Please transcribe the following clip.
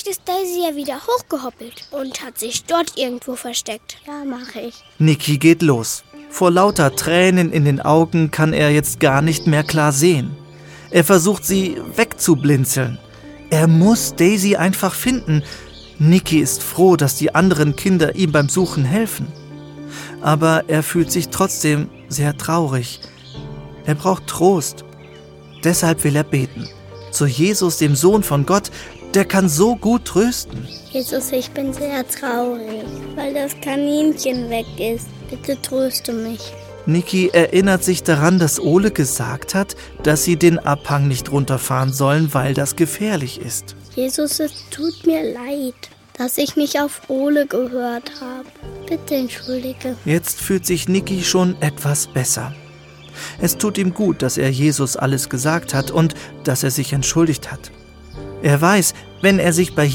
Vielleicht ist Daisy ja wieder hochgehoppelt und hat sich dort irgendwo versteckt. Ja, mache ich. Niki geht los. Vor lauter Tränen in den Augen kann er jetzt gar nicht mehr klar sehen. Er versucht, sie wegzublinzeln. Er muss Daisy einfach finden. Niki ist froh, dass die anderen Kinder ihm beim Suchen helfen. Aber er fühlt sich trotzdem sehr traurig. Er braucht Trost. Deshalb will er beten. Zu Jesus, dem Sohn von Gott, der kann so gut trösten. Jesus, ich bin sehr traurig, weil das Kaninchen weg ist. Bitte tröste mich. Niki erinnert sich daran, dass Ole gesagt hat, dass sie den Abhang nicht runterfahren sollen, weil das gefährlich ist. Jesus, es tut mir leid, dass ich nicht auf Ole gehört habe. Bitte entschuldige. Jetzt fühlt sich Niki schon etwas besser. Es tut ihm gut, dass er Jesus alles gesagt hat und dass er sich entschuldigt hat. Er weiß, wenn er sich bei